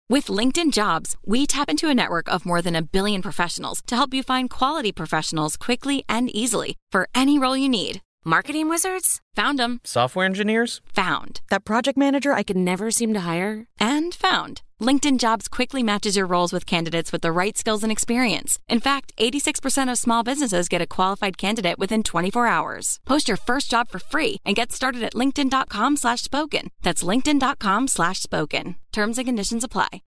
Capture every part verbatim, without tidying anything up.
With LinkedIn Jobs, we tap into a network of more than a billion professionals to help you find quality professionals quickly and easily for any role you need. Marketing wizards? Found them. Software engineers? Found. That project manager I could never seem to hire? And found. LinkedIn Jobs quickly matches your roles with candidates with the right skills and experience. In fact, eighty-six percent of small businesses get a qualified candidate within twenty-four hours. Post your first job for free and get started at linkedin.com slash spoken. That's linkedin.com slash spoken. Terms and conditions apply.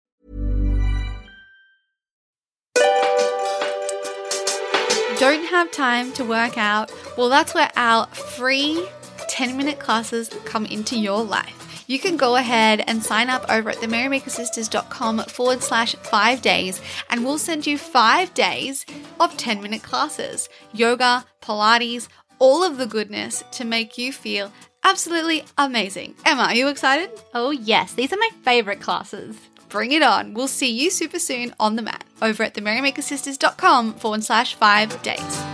Don't have time to work out? Well, that's where our free ten-minute classes come into your life. You can go ahead and sign up over at themerrymakersisters.com forward slash five days and we'll send you five days of ten-minute classes. Yoga, Pilates, all of the goodness to make you feel absolutely amazing. Emma, are you excited? Oh yes, these are my favorite classes. Bring it on. We'll see you super soon on the mat over at themerrymakersisters.com forward slash five days.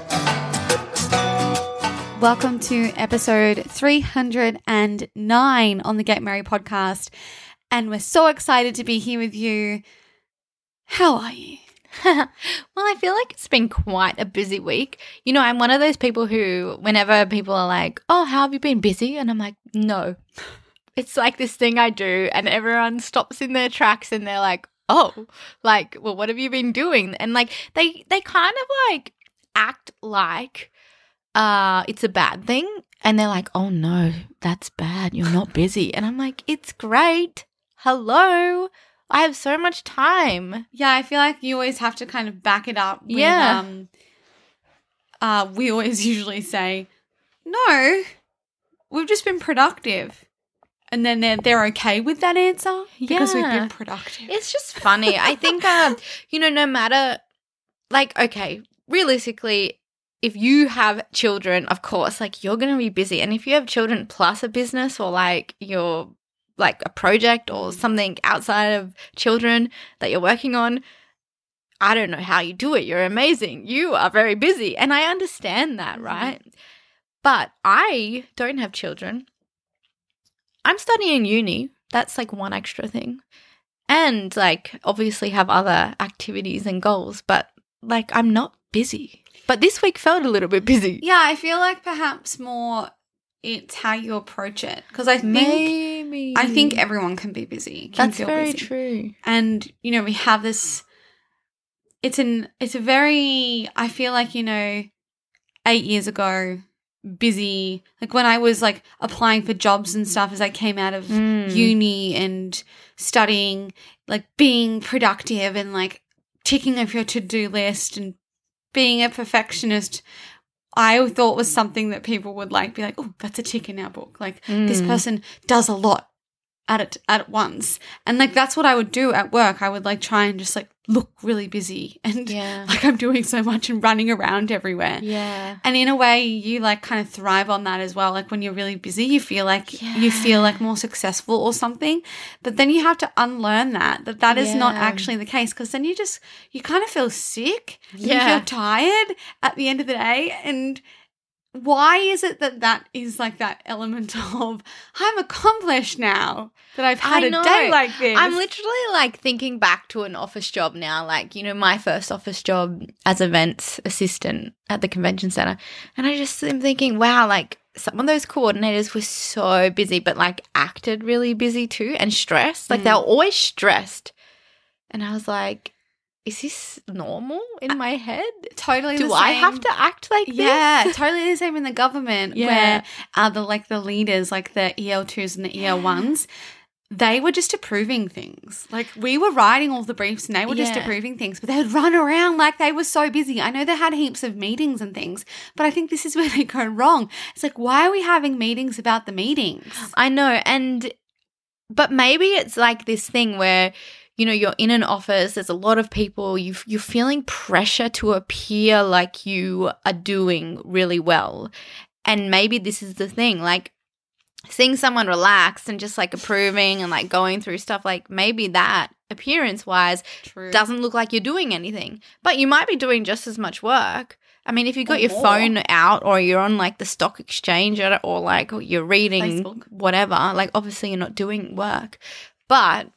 Welcome to episode three hundred nine on the Get Merry podcast. And we're so excited to be here with you. How are you? Well, I feel like it's been quite a busy week. You know, I'm one of those people who, whenever people are like, oh, how have you been, busy? And I'm like, no. It's like this thing I do and everyone stops in their tracks and they're like, oh, like, well, what have you been doing? And like, they, they kind of like act like uh, it's a bad thing. And they're like, oh no, that's bad. You're not busy. And I'm like, it's great. Hello. I have so much time. Yeah, I feel like you always have to kind of back it up with, yeah. um, uh, we always usually say, no, we've just been productive. And then they're, they're okay with that answer because yeah. we've been productive. It's just funny. I think, uh, you know, no matter, like, okay, realistically, if you have children, of course, like, you're going to be busy. And if you have children plus a business or, like, you're, like, a project or something outside of children that you're working on, I don't know how you do it. You're amazing. You are very busy. And I understand that, right? Mm-hmm. But I don't have children. I'm studying uni. That's like one extra thing. And like obviously have other activities and goals, but like I'm not busy. But this week felt a little bit busy. Yeah, I feel like perhaps more it's how you approach it. Because I think Maybe. I think everyone can be busy. Can That's feel very busy. true. And, you know, we have this it's an it's a very I feel like, you know, eight years ago busy, like when I was like applying for jobs and stuff as I came out of mm. uni and studying, like being productive and like ticking off your to-do list and being a perfectionist, I thought was something that people would like be like, oh, that's a tick in our book. Like mm. this person does a lot at it at once. And like that's what I would do at work. I would like try and just like look really busy and yeah. like I'm doing so much and running around everywhere. Yeah. And in a way you like kind of thrive on that as well. Like when you're really busy, you feel like yeah. you feel like more successful or something. But then you have to unlearn that, that that is yeah. not actually the case, because then you just, you kind of feel sick. Yeah. You feel tired at the end of the day. And why is it that that is like that element of I'm accomplished now that I've had I a know. day like this? I'm literally like thinking back to an office job now, like, you know, my first office job as events assistant at the convention center. And I just am thinking, wow, like some of those coordinators were so busy, but like acted really busy too and stressed. Like mm. they were always stressed. And I was like, is this normal in my head? Totally. Do the I same. have to act like this? Yeah, totally the same in the government Yeah. where uh, the like the leaders, like the E L twos and the E L ones, they were just approving things. Like we were writing all the briefs and they were just Yeah. approving things, but they would run around like they were so busy. I know they had heaps of meetings and things, but I think this is where they go wrong. It's like, why are we having meetings about the meetings? I know. And, but maybe it's like this thing where, you know, you're in an office, there's a lot of people, you, you're feeling pressure to appear like you are doing really well. And maybe this is the thing, like seeing someone relaxed and just like approving and like going through stuff, like maybe that appearance-wise True. doesn't look like you're doing anything. But you might be doing just as much work. I mean, if you've got Or your more. phone out or you're on like the stock exchange or, or like you're reading Facebook. whatever, like obviously you're not doing work. But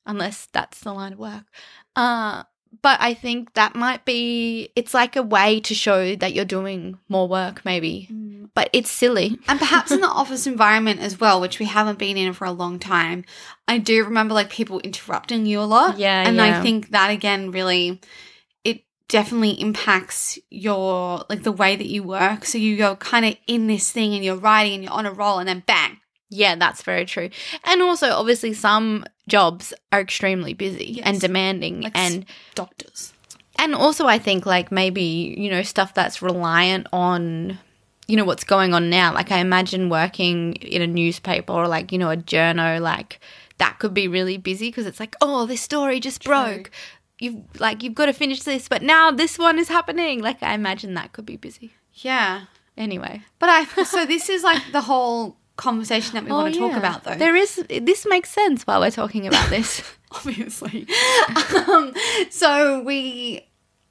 unless that's the line of work. Uh, but I think that might be, it's like a way to show that you're doing more work maybe. Mm. But it's silly. And perhaps in the office environment as well, which we haven't been in for a long time, I do remember like people interrupting you a lot. Yeah, And yeah. I think that again really, it definitely impacts your, like the way that you work. So you go kind of in this thing and you're writing and you're on a roll and then bang. Yeah, that's very true. And also, obviously, some jobs are extremely busy Yes. and demanding. Like and doctors. And also, I think, like, maybe, you know, stuff that's reliant on, you know, what's going on now. Like, I imagine working in a newspaper or, like, you know, a journo, like, that could be really busy because it's like, oh, this story just True. broke. You've, like, you've got to finish this, but now this one is happening. Like, I imagine that could be busy. Yeah. Anyway. But I, so this is like the whole conversation that we Oh, want to talk yeah. about though. There is, this makes sense while we're talking about this. Obviously. um, so we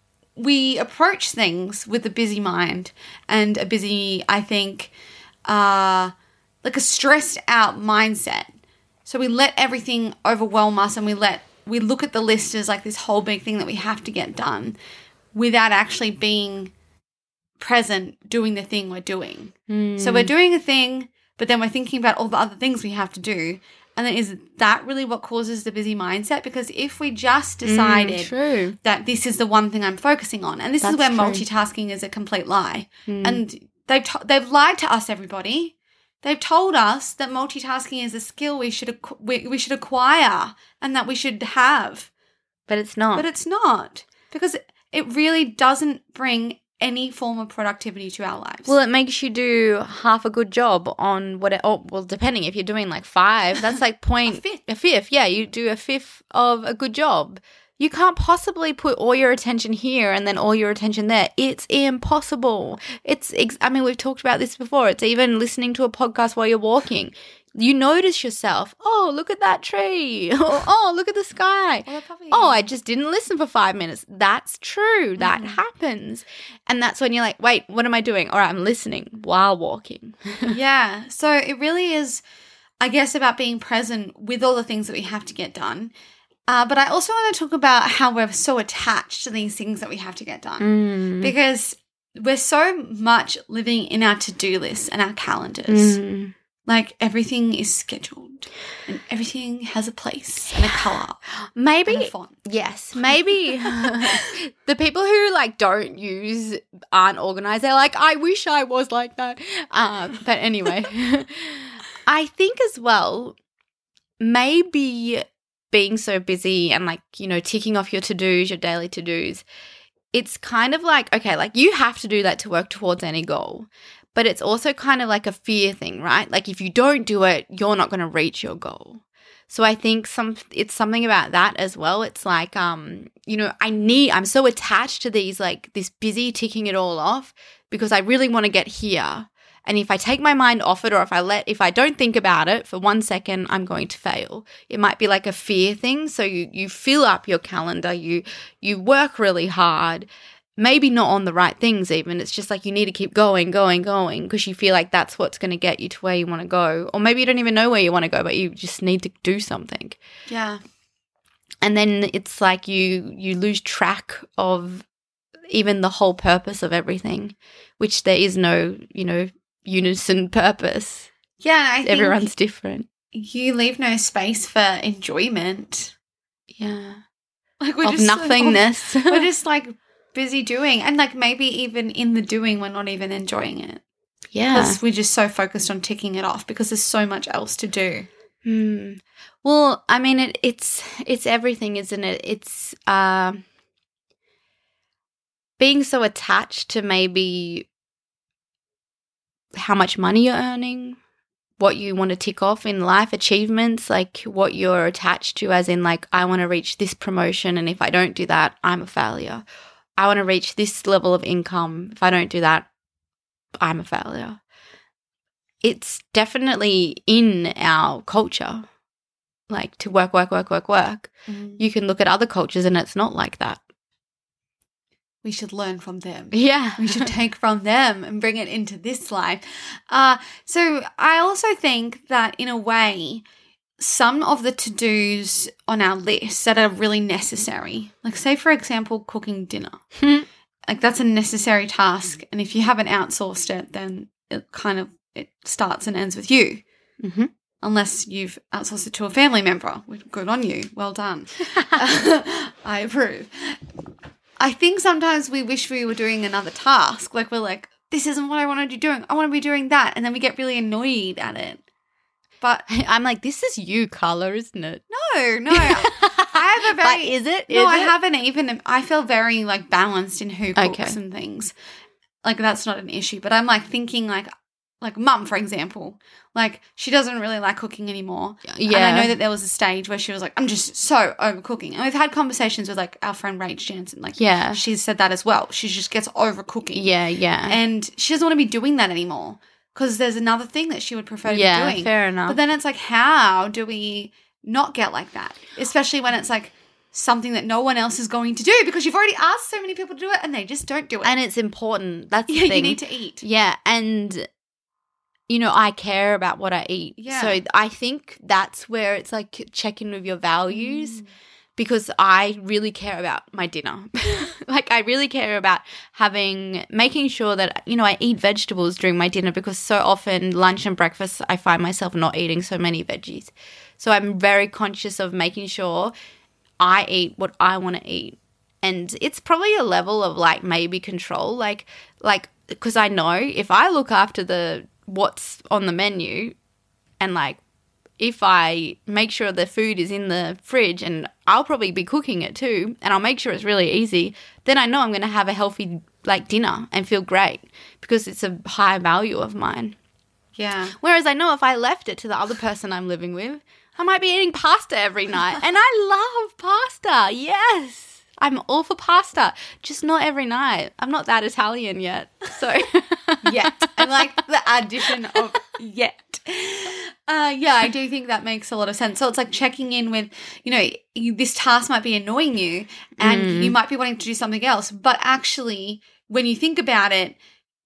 we approach things with a busy mind and a busy, I think, uh, like a stressed out mindset. So we let everything overwhelm us and we let we look at the list as like this whole big thing that we have to get done without actually being present doing the thing we're doing. Mm. So we're doing a thing, but then we're thinking about all the other things we have to do. And then is that really what causes the busy mindset? Because if we just decided Mm, true. that this is the one thing I'm focusing on, and this That's is where true. multitasking is a complete lie. Mm. And they've to- they've lied to us, everybody. They've told us that multitasking is a skill we should ac- we, we should acquire and that we should have. But it's not. But it's not. Because it, it really doesn't bring any form of productivity to our lives. Well, it makes you do half a good job on what it, oh, well, depending if you're doing like five, that's like point, A fifth. a fifth. Yeah, you do a fifth of a good job. You can't possibly put all your attention here and then all your attention there. It's impossible. It's, ex- I mean, we've talked about this before. It's even listening to a podcast while you're walking. You notice yourself, oh, look at that tree. Or, oh, look at the sky. Or a puppy. Oh, I just didn't listen for five minutes. That's true. That Mm. happens. And that's when you're like, wait, what am I doing? All right, I'm listening while walking. Yeah. So it really is, I guess, about being present with all the things that we have to get done. Uh, but I also want to talk about how we're so attached to these things that we have to get done. Mm. Because we're so much living in our to-do lists and our calendars. Mm. Like everything is scheduled and everything has a place and a colour Maybe, and a font. yes, maybe the people who like don't use, aren't organized, they're like, I wish I was like that. Uh, but anyway, I think as well, maybe being so busy and like, you know, ticking off your to-dos, your daily to-dos, it's kind of like, okay, like you have to do that to work towards any goal. But it's also kind of like a fear thing, right? Like if you don't do it, you're not going to reach your goal. So I think some it's something about that as well. It's like, um, you know, I need, I'm so attached to these, like this busy ticking it all off because I really want to get here. And if I take my mind off it or if I let, if I don't think about it for one second, I'm going to fail. It might be like a fear thing. So you, you fill up your calendar, you, you work really hard. Maybe not on the right things even. It's just like you need to keep going, going, going because you feel like that's what's going to get you to where you want to go. Or maybe you don't even know where you want to go, but you just need to do something. Yeah. And then it's like you you lose track of even the whole purpose of everything, which there is no, you know, unison purpose. Yeah, I think Everyone's different. you leave no space for enjoyment. Yeah. Like we're Of just nothingness. we're just like busy doing, and like maybe even in the doing we're not even enjoying it Yeah. because we're just so focused on ticking it off because there's so much else to do. Hmm. Well, I mean, it, it's it's everything, isn't it? It's uh, being so attached to maybe how much money you're earning, what you want to tick off in life, achievements, like what you're attached to, as in like, I want to reach this promotion, and if I don't do that, I'm a failure. I want to reach this level of income. If I don't do that, I'm a failure. It's definitely in our culture, like to work, work, work, work, work. Mm. You can look at other cultures and it's not like that. We should learn from them. Yeah. We should take from them and bring it into this life. Uh, so I also think that in a way, some of the to-dos on our list that are really necessary, like say, for example, cooking dinner. Like that's a necessary task. And if you haven't outsourced it, then it kind of it starts and ends with you. Mm-hmm. Unless you've outsourced it to a family member. Good on you. Well done. I approve. I think sometimes we wish we were doing another task. Like we're like, this isn't what I want to be doing. I want to be doing that. And then we get really annoyed at it. But I'm like, this is you, Carla, isn't it? no, no. I have a very... But is it? No, Is I it? haven't even... I feel very, like, balanced in who cooks Okay. and things. Like, that's not an issue. But I'm, like, thinking, like... Like, Mum, for example. Like, she doesn't really like cooking anymore. Yeah. And I know that there was a stage where she was like, I'm just so over cooking. And we've had conversations with, like, our friend Rach Jansen. Like, Yeah. she's said that as well. She just gets over cooking. Yeah, yeah. And she doesn't want to be doing that anymore. Because there's another thing that she would prefer to yeah, be doing. fair enough. But then it's like, how do we not get like that? Especially when it's like something that no one else is going to do because you've already asked so many people to do it and they just don't do it. and it's important. That's yeah, the thing. you need to eat. Yeah, and you know, I care about what I eat. Yeah. So I think that's where it's like check in with your values because I really care about my dinner. Like I really care about having making sure that, you know, I eat vegetables during my dinner because so often lunch and breakfast I find myself not eating so many veggies. So I'm very conscious of making sure I eat what I want to eat. And it's probably a level of like maybe control, like like because I know if I look after the what's on the menu and like if I make sure the food is in the fridge and I'll probably be cooking it too and I'll make sure it's really easy, then I know I'm going to have a healthy like dinner and feel great because it's a high value of mine. Yeah. Whereas I know if I left it to the other person I'm living with, I might be eating pasta every night. And I love pasta. Yes. I'm all for pasta, just not every night. I'm not that Italian yet. So Yet. I like the addition of yet. Uh, yeah, I do think that makes a lot of sense. So it's like checking in with, you know, you, this task might be annoying you and Mm. you might be wanting to do something else. But actually, when you think about it,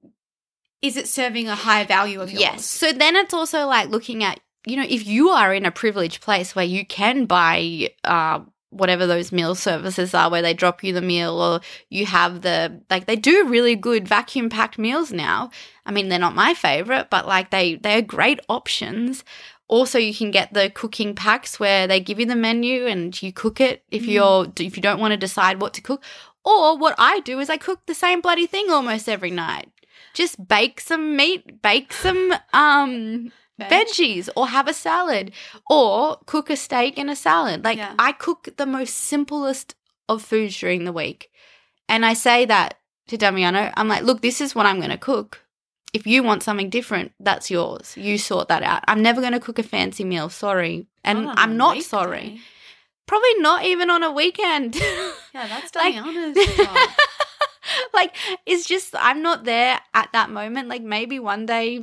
is it serving a higher value of yours? Yes. So then it's also like looking at, you know, if you are in a privileged place where you can buy uh, whatever those meal services are where they drop you the meal or you have the, like they do really good vacuum packed meals now. I mean, they're not my favorite, but like they, they're great options. Also, you can get the cooking packs where they give you the menu and you cook it if you're, if you don't want to decide what to cook. Or what I do is I cook the same bloody thing almost every night. Just bake some meat, bake some um, Veg. veggies or have a salad or cook a steak and a salad. Like Yeah. I cook the most simplest of foods during the week. And I say that to Damiano. I'm like, look, this is what I'm going to cook. If you want something different, that's yours. You sort that out. I'm never going to cook a fancy meal. Sorry. And Not on I'm a not weekday. sorry. Probably not even on a weekend. Yeah, that's Like- Diana's job. Like, it's just, I'm not there at that moment. Like, maybe one day.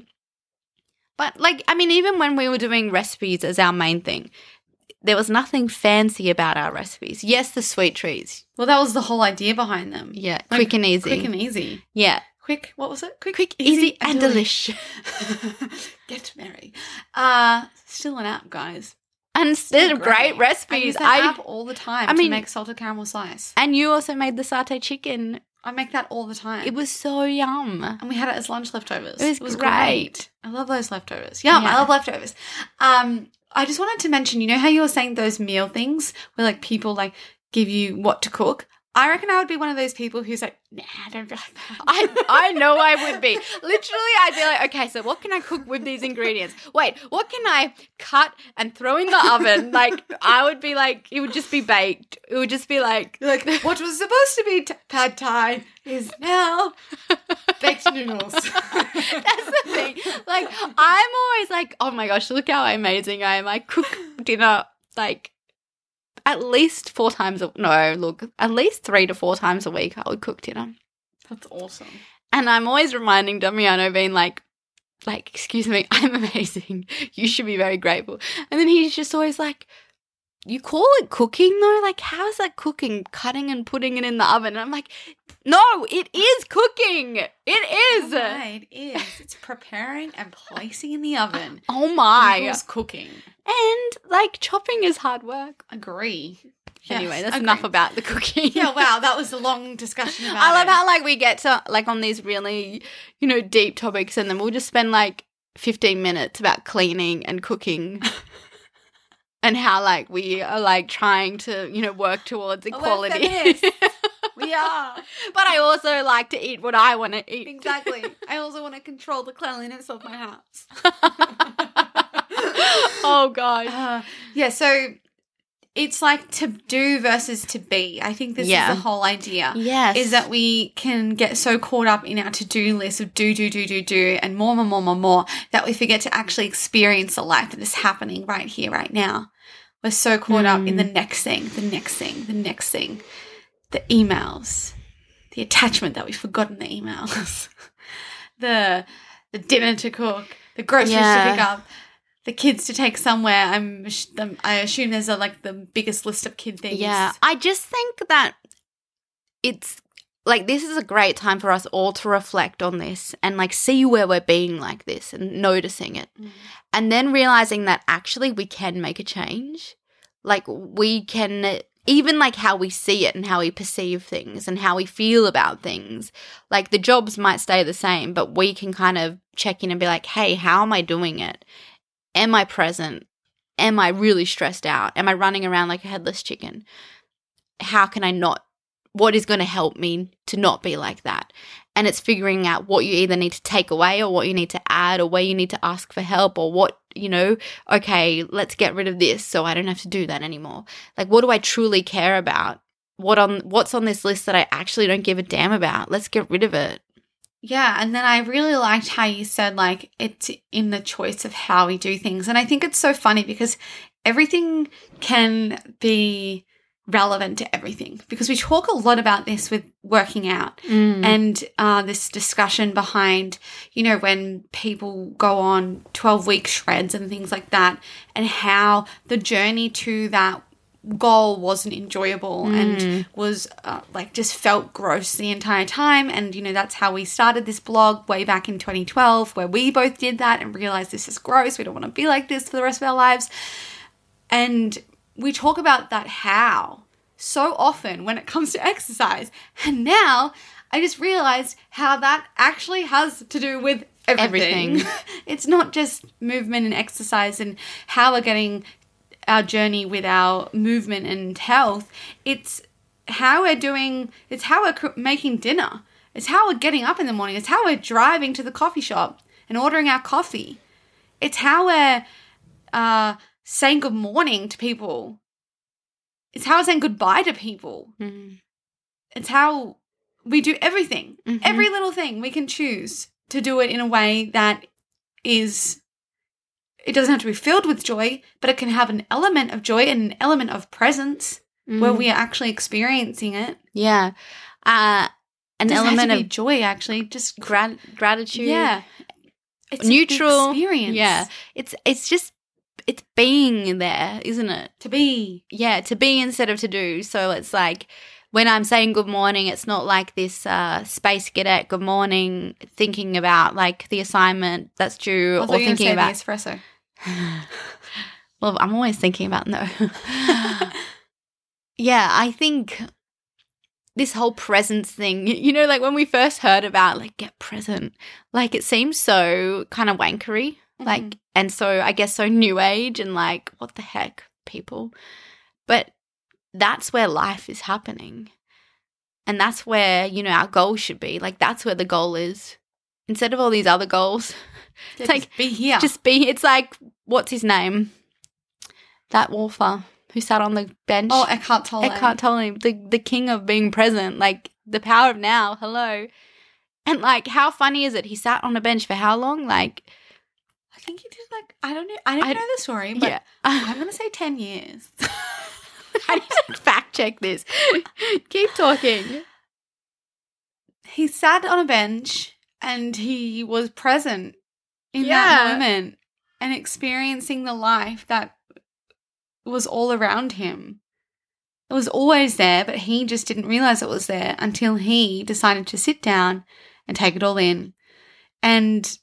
But, like, I mean, even when we were doing recipes as our main thing, there was nothing fancy about our recipes. Yes, the sweet treats. Well, that was the whole idea behind them. Yeah, Like, quick and easy. Quick and easy. yeah. Quick, what was it? Quick, Quick, easy, and delish. Get merry. Uh, still an app, guys. And Still they're great I recipes. use that I app all the time I to mean- make salted caramel slice. And you also made the satay chicken. I make that all the time. It was so yum. and we had it as lunch leftovers. It was great. I love those leftovers. Yum, I Yeah. love leftovers. Um, I just wanted to mention, you know how you were saying those meal things where like people like give you what to cook? I reckon I would be one of those people who's like, nah, I don't like that. I I know I would be. Literally, I'd be like, okay, so what can I cook with these ingredients? Wait, what can I cut and throw in the oven? Like, I would be like, it would just be baked. It would just be like, You're like, what was supposed to be t- pad thai is now baked noodles. that's the thing. Like, I'm always like, oh my gosh, look how amazing I am. I cook dinner like at least four times a no, look, at least three to four times a week I would cook dinner. That's awesome. And I'm always reminding Damiano, being like, like, excuse me, I'm amazing. You should be very grateful. And then he's just always like, you call it cooking though? Like, how is that cooking? Cutting and putting it in the oven. And I'm like, no, it is cooking. It is. Oh my, it is. It's preparing and placing in the oven. Oh my. Equals cooking. And like chopping is hard work. Agree. Anyway, Yes, that's agree. enough about the cooking. Yeah, wow, that was a long discussion about I love it. how like we get to like on these really, you know, deep topics and then we'll just spend like fifteen minutes about cleaning and cooking. And how, like, we are, like, trying to, you know, work towards equality. We're feminists. We are. But I also like to eat what I want to eat. Exactly. I also want to control the cleanliness of my house. Oh, gosh. Uh, yeah, so it's like to do versus to be. I think this Yeah. is the whole idea. Yes. Is that we can get so caught up in our to-do list of do, do, do, do, do, and more, more, more, more, more, that we forget to actually experience the life that is happening right here, right now. We're so caught up in the next thing, the next thing, the next thing, the emails, the attachment that we've forgotten the emails, the the dinner to cook, the groceries Yeah. to pick up, the kids to take somewhere. I'm I assume there's a, like the biggest list of kid things. Yeah. I just think that it's like this is a great time for us all to reflect on this and like see where we're being like this and noticing it. Mm. And then realizing that actually we can make a change. Like we can, even like how we see it and how we perceive things and how we feel about things. Like the jobs might stay the same, but we can kind of check in and be like, hey, how am I doing it? Am I present? Am I really stressed out? Am I running around like a headless chicken? How can I not? What is going to help me to not be like that? And it's figuring out what you either need to take away or what you need to add or where you need to ask for help or what, you know, okay, let's get rid of this so I don't have to do that anymore. Like, what do I truly care about? What on what's on this list that I actually don't give a damn about? Let's get rid of it. Yeah, and then I really liked how you said, like, it's in the choice of how we do things. And I think it's so funny because everything can be relevant to everything because we talk a lot about this with working out Mm. and uh, this discussion behind, you know, when people go on twelve-week shreds and things like that and how the journey to that goal wasn't enjoyable Mm. and was uh, like just felt gross the entire time. And, you know, that's how we started this blog way back in twenty twelve where we both did that and realized this is gross. We don't want to be like this for the rest of our lives. And we talk about that how so often when it comes to exercise. And now I just realized how that actually has to do with everything. Everything. It's not just movement and exercise and how we're getting our journey with our movement and health. It's how we're doing, it's how we're cr- making dinner. It's how we're getting up in the morning. It's how we're driving to the coffee shop and ordering our coffee. It's how we're uh, saying good morning to people. It's how we're saying goodbye to people. Mm. It's how we do everything. Mhm. Every little thing we can choose to do it in a way that is, it doesn't have to be filled with joy, but it can have an element of joy and an element of presence where Mm. we are actually experiencing it. Yeah. Uh, an It doesn't element have to of be joy, actually. Just grat- gratitude. yeah, it's an Neutral. experience. Yeah. It's it's just it's being there, isn't it? to be. Yeah, to be instead of to do. So it's like when I'm saying good morning, it's not like this uh, space cadet good morning thinking about like the assignment that's due I or thought you were thinking gonna about. say the espresso. Well, I'm always thinking about no. Yeah, I think this whole presence thing, you know, like when we first heard about like get present, like it seems so kind of wankery, like, Mhm. and so I guess so new age and like, what the heck, people. But that's where life is happening. And that's where, you know, our goal should be. Like, that's where the goal is. Instead of all these other goals, Yeah, like, just be here. just be, it's like, what's his name? That wolfer who sat on the bench. oh, Eckhart Tolle. Eckhart Tolle, the, the king of being present, like the power of now, hello. And like, how funny is it? He sat on a bench for how long? Like, I think he did like I don't know. I don't I- know the story, but yeah. I'm gonna say ten years. I need to fact check this. Keep talking. He sat on a bench and he was present in Yeah. that moment and experiencing the life that It was all around him. It was always there, but he just didn't realize it was there until he decided to sit down and take it all in. And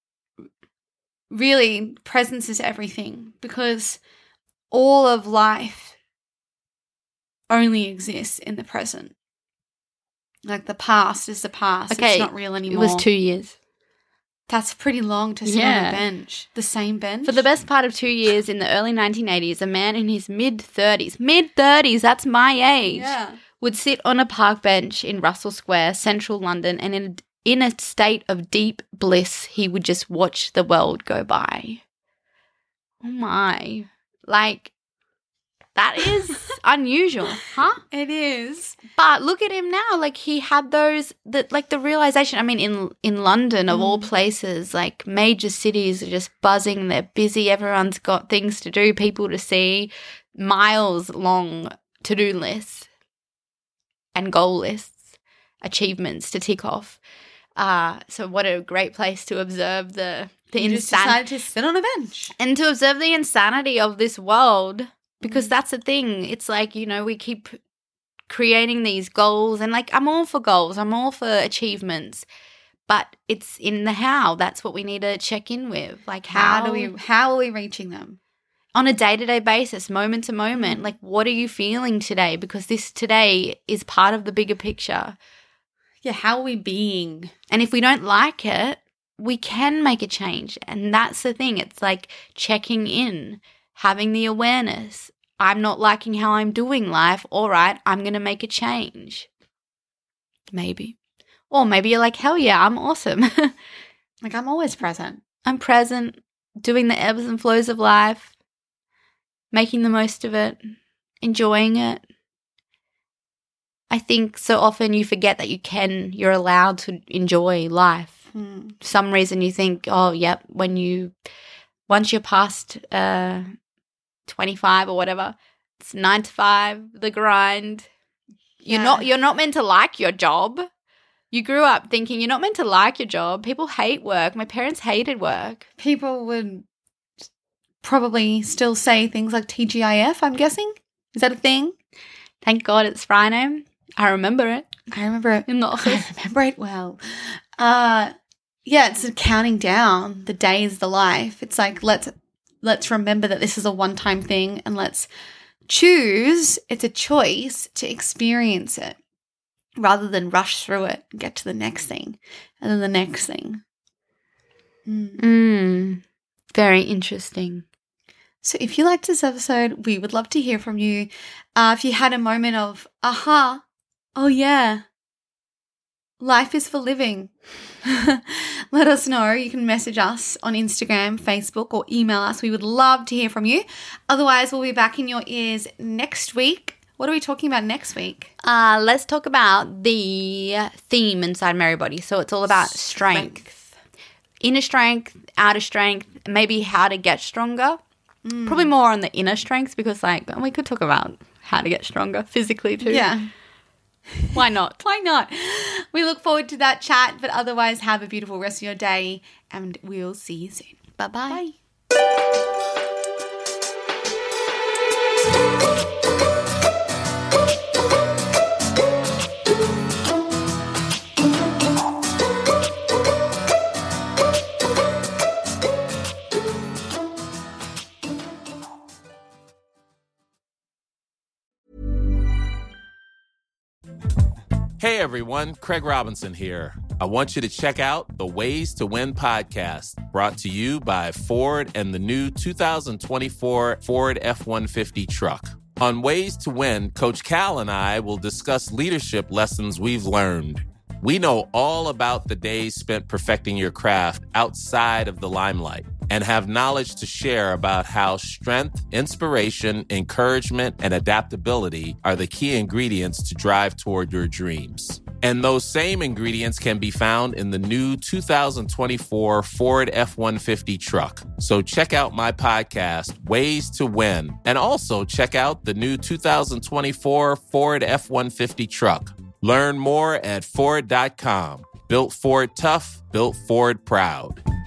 really, presence is everything, because all of life only exists in the present. Like, the past is the past. Okay, it's not real anymore. It was two years. That's pretty long to sit Yeah. on a bench. The same bench? For the best part of two years in the early nineteen eighties, a man in his mid-thirties, mid-thirties, that's my age, Yeah. would sit on a park bench in Russell Square, central London, and in, in a state of deep bliss, he would just watch the world go by. Oh my. Like, that is unusual, huh? It is. But look at him now. Like, he had those, the, like the realization. I mean, in in London, of all places, like major cities are just buzzing. They're busy. Everyone's got things to do, people to see, miles long to-do lists and goal lists, achievements to tick off. Uh, so what a great place to observe the, the You just insanity. decided to sit on a bench. And to observe the insanity of this world, because that's the thing. It's like, you know, we keep creating these goals, and like, I'm all for goals. I'm all for achievements, but it's in the how. That's what we need to check in with. Like, how, How do we how are we reaching them? on a day-to-day basis, moment to moment, like, what are you feeling today? Because this today is part of the bigger picture. Yeah, how are we being? And if we don't like it, we can make a change. And that's the thing. It's like checking in, having the awareness. I'm not liking how I'm doing life. All right, I'm going to make a change. Maybe. Or maybe you're like, hell yeah, I'm awesome. Like, I'm always present. I'm present, doing the ebbs and flows of life, making the most of it, enjoying it. I think so often you forget that you can, you're allowed to enjoy life. Hmm. For some reason you think, oh, yep, when you, once you're past uh, twenty-five or whatever, it's nine to five, the grind. You're Yeah. not, you're not meant to like your job. You grew up thinking you're not meant to like your job. People hate work. My parents hated work. People would probably still say things like T G I F, I'm guessing. Is that a thing? Thank God it's Friday. I remember it I remember it. in the I office. remember it well. Uh, yeah, it's counting down the days, the life. It's like, let's let's remember that this is a one-time thing, and let's choose, it's a choice to experience it rather than rush through it and get to the next thing and then the next thing. Mm. Mm, very interesting. So if you liked this episode, we would love to hear from you. Uh, if you had a moment of, aha, oh yeah, life is for living, let us know. You can message us on Instagram, Facebook, or email us. We would love to hear from you. Otherwise, we'll be back in your ears next week. What are we talking about next week? Uh, let's talk about the theme inside Merrybody. So it's all about strength. Inner strength, outer strength, maybe how to get stronger. Mm. Probably more on the inner strengths, because like we could talk about how to get stronger physically too. Yeah. Why not? Why not? We look forward to that chat, but otherwise have a beautiful rest of your day, and we'll see you soon. Bye-bye. Bye. Hey everyone, Craig Robinson here. I want you to check out the Ways to Win podcast, brought to you by Ford and the new two thousand twenty-four Ford F one fifty truck. On Ways to Win, Coach Cal and I will discuss leadership lessons we've learned. We know all about the days spent perfecting your craft outside of the limelight, and have knowledge to share about how strength, inspiration, encouragement, and adaptability are the key ingredients to drive toward your dreams. And those same ingredients can be found in the new two thousand twenty-four Ford F one fifty truck. So check out my podcast, Ways to Win, and also check out the new two thousand twenty-four Ford F one fifty truck. Learn more at Ford dot com. Built Ford tough, built Ford proud.